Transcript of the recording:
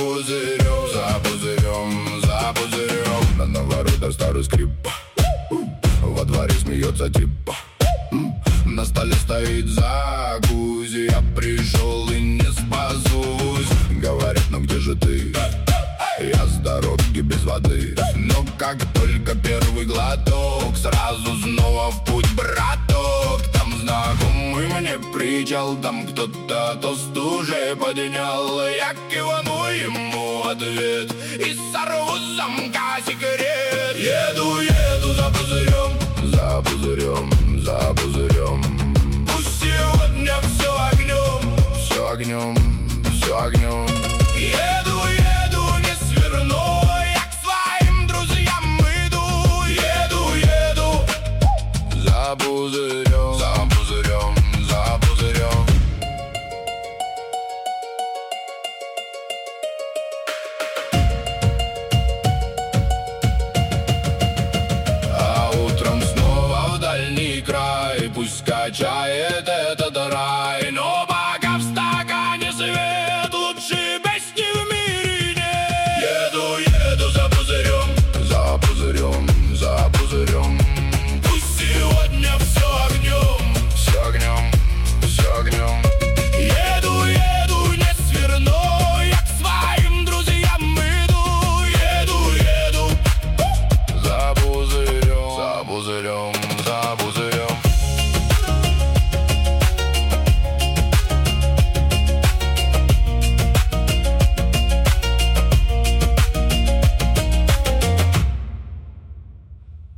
пузырем, за пузырем, за пузырем. На наворотах старый скрип. Во дворе смеется типа. На столе стоит закузи. Я пришел и не спасусь. Говорят, ну где же ты? Я с дороги без воды. Но как только первый глоток, сразу снова в путь, браток. Там знакомый мне причал, там кто-то тост уже поднял. Я кивану ему ответ и сорву с замка секрет. Еду, еду за пузырем, за пузырем, за пузырем. Пусть сегодня все